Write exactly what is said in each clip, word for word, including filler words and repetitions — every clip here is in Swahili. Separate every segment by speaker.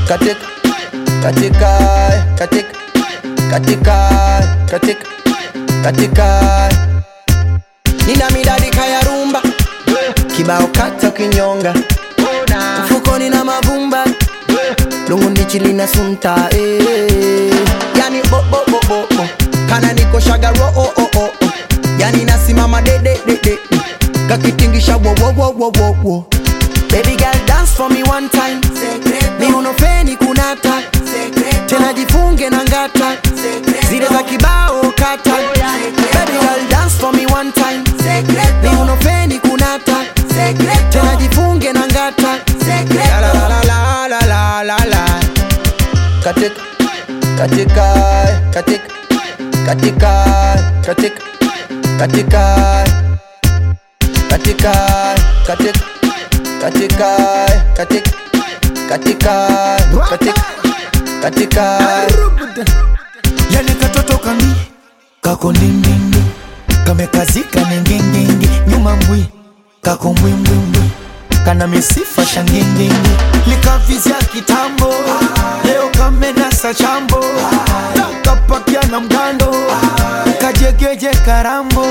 Speaker 1: katika katika katika katika katika katika nina midadi kaya rumba kibao kata kinyonga mfukoni na mavumba lungu nichili na sunta eh. Yani bo bo bo bo bo kana niko shagaro oh oh oh oh. Yani nasimama de de de de kakitingisha wo wo wo wo wo wo. Baby girl dance for me one time ni unofeni kunata tena jifunge na ngata zile za kibao kata. Baby girl dance for me one time ni unofeni kunata tena jifunge na ngata. La la la la la la la la katika katika katika katika katika katika katika katika katika katika katika katika katika
Speaker 2: yani katoto kami kako ndindindi kamekazika nengengengi nyuma mbwi kako mbwimbwimbwi kana misifa shangengengi likavizia kitambo leo kamenasa chambo takapakia na mgando kajegeje karambo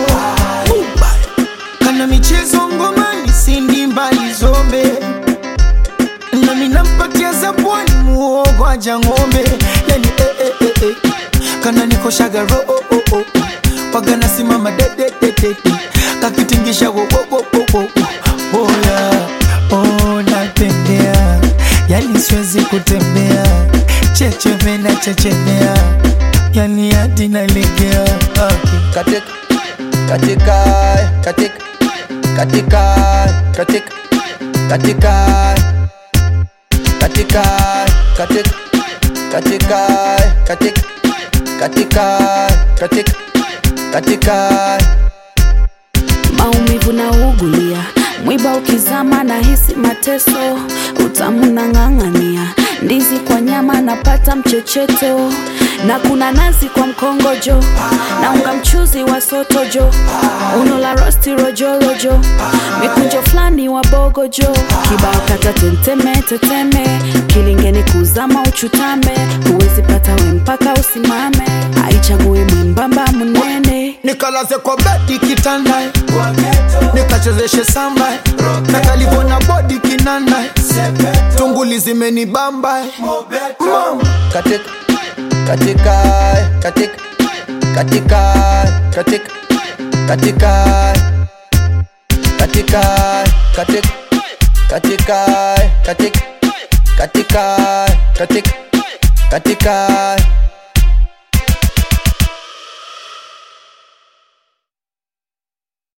Speaker 2: kana michezo ngomani sindi mbali zombe na minampatia zabwani muogo aja ngombe yani eh eh eh eh kana niko shagaro oh oh oh waga nasimama de de de de kakitingisha wo wo wo wo oh yeah oh natembea yani siwezi kutembea cheche na chechemea yani hadi nalegea okay.
Speaker 1: katika katika katika katika katika katika katika katika katika katika katika katika katika
Speaker 3: maumivu na ugulia mwiba ukizama na hisi mateso utamu na ngangania ndizi kwa nyama napata mchecheto na kuna nazi kwa mkongojo na unga mchuzi wa sotojo uno la rosti rojo rojo mikunjo flani wa bogojo kibao kata tenteme teteme kilingeni kuzama uchutame huwezi pata we mpaka usimame haichagui mwembamba munene
Speaker 2: nikalaze kwa bedi kitanda nikachezeshe samba nakalivona bodi kinanda tunguli zimeni bamba
Speaker 1: katika katika katika katika katika katika katika katika katika katika katika katika katika